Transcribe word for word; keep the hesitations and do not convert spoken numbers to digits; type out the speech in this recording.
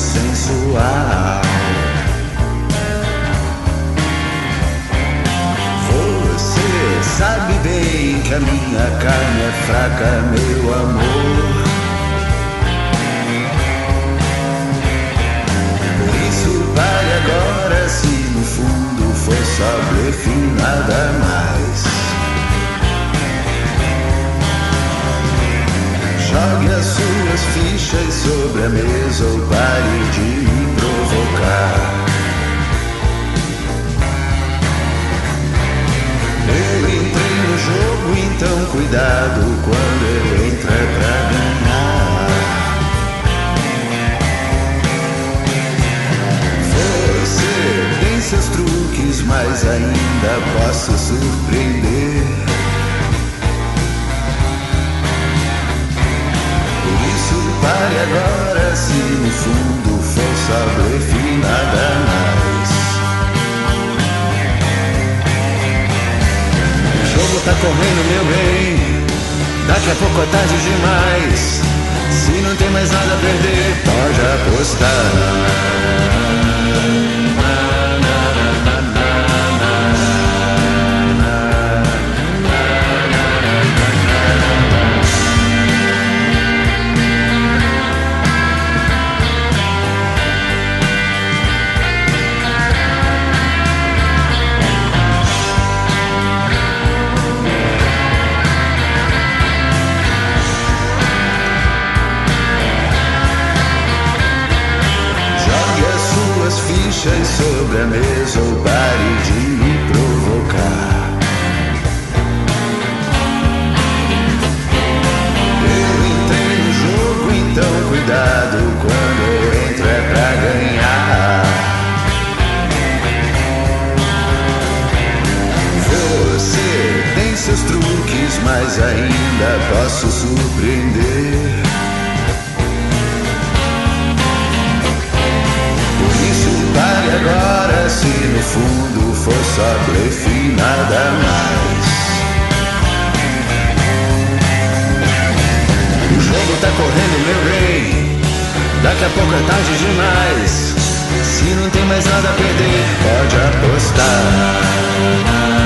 sensual. Você sabe bem que a minha carne é fraca, meu amor. Por isso pare agora, se no fundo for só blefe e nada mais. Jogue as suas fichas sobre a mesa ou pare de me provocar. Eu entrei no jogo, então cuidado quando eu entro é pra ganhar. Você tem seus truques, mas ainda posso surpreender. Pare agora, se no fundo for só blefe e nada mais. O jogo tá correndo, meu bem, daqui a pouco é tarde demais. Se não tem mais nada a perder, pode apostar. Fichas sobre a mesa ou pare de me provocar. Eu entrei no jogo, então cuidado quando eu entro é pra ganhar. Você tem seus truques, mas ainda posso surpreender. Pare agora, se no fundo for só blefe e nada mais. O jogo tá correndo, meu bem, daqui a pouco é tarde demais. Se não tem mais nada a perder, pode apostar.